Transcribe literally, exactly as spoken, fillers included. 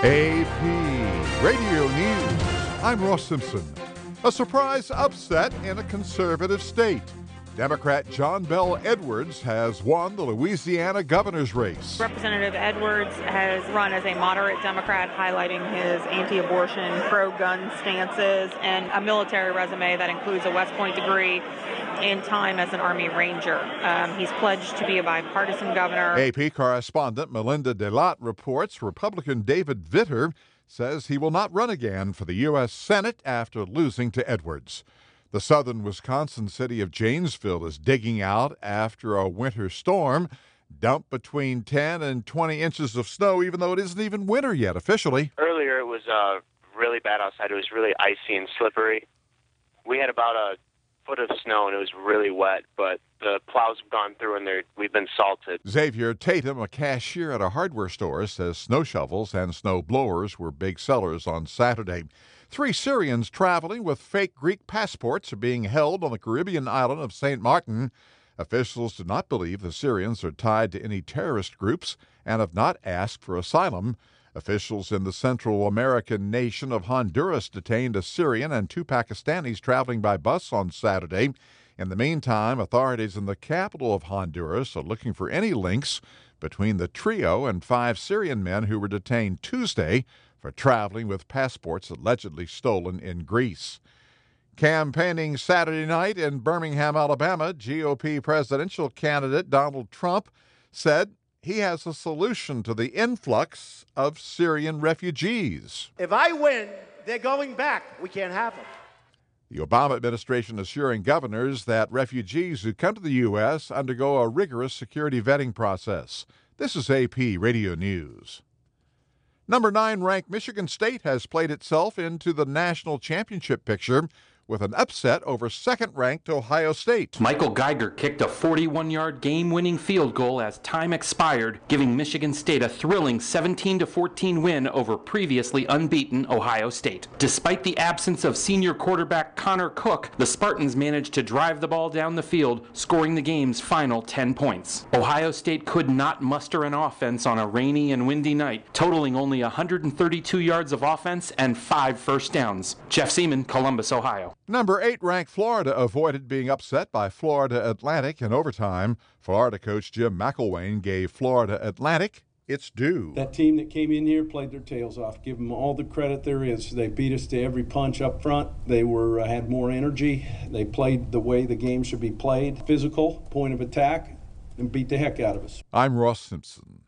A P Radio News. I'm Ross Simpson. A surprise upset in a conservative state. Democrat John Bel Edwards has won the Louisiana governor's race. Representative Edwards has run as a moderate Democrat, highlighting his anti-abortion, pro-gun stances, and a military resume that includes a West Point degree and time as an Army Ranger. Um, he's pledged to be a bipartisan governor. A P correspondent Melinda Delott reports Republican David Vitter says he will not run again for the U S Senate after losing to Edwards. The southern Wisconsin city of Janesville is digging out after a winter storm dumped between ten and twenty inches of snow, even though it isn't even winter yet officially. Earlier it was uh, really bad outside. It was really icy and slippery. We had about a foot of snow and it was really wet, but the plows have gone through and we've been salted. Xavier Tatum, a cashier at a hardware store, says snow shovels and snow blowers were big sellers on Saturday. Three Syrians traveling with fake Greek passports are being held on the Caribbean island of Saint Martin. Officials do not believe the Syrians are tied to any terrorist groups and have not asked for asylum. Officials in the Central American nation of Honduras detained a Syrian and two Pakistanis traveling by bus on Saturday. In the meantime, authorities in the capital of Honduras are looking for any links between the trio and five Syrian men who were detained Tuesday for traveling with passports allegedly stolen in Greece. Campaigning Saturday night in Birmingham, Alabama, G O P presidential candidate Donald Trump said he has a solution to the influx of Syrian refugees. If I win, they're going back. We can't have them. The Obama administration assuring governors that refugees who come to the U S undergo a rigorous security vetting process. This is A P Radio News. Number nine ranked Michigan State has played itself into the national championship picture with an upset over second-ranked Ohio State. Michael Geiger kicked a forty-one-yard game-winning field goal as time expired, giving Michigan State a thrilling seventeen to fourteen win over previously unbeaten Ohio State. Despite the absence of senior quarterback Connor Cook, the Spartans managed to drive the ball down the field, scoring the game's final ten points. Ohio State could not muster an offense on a rainy and windy night, totaling only one hundred thirty-two yards of offense and five first downs. Jeff Seaman, Columbus, Ohio. Number eight ranked Florida avoided being upset by Florida Atlantic in overtime. Florida coach Jim McElwain gave Florida Atlantic its due. That team that came in here played their tails off. Give them all the credit there is. They beat us to every punch up front. They were uh, had more energy. They played the way the game should be played. Physical, point of attack, and beat the heck out of us. I'm Ross Simpson.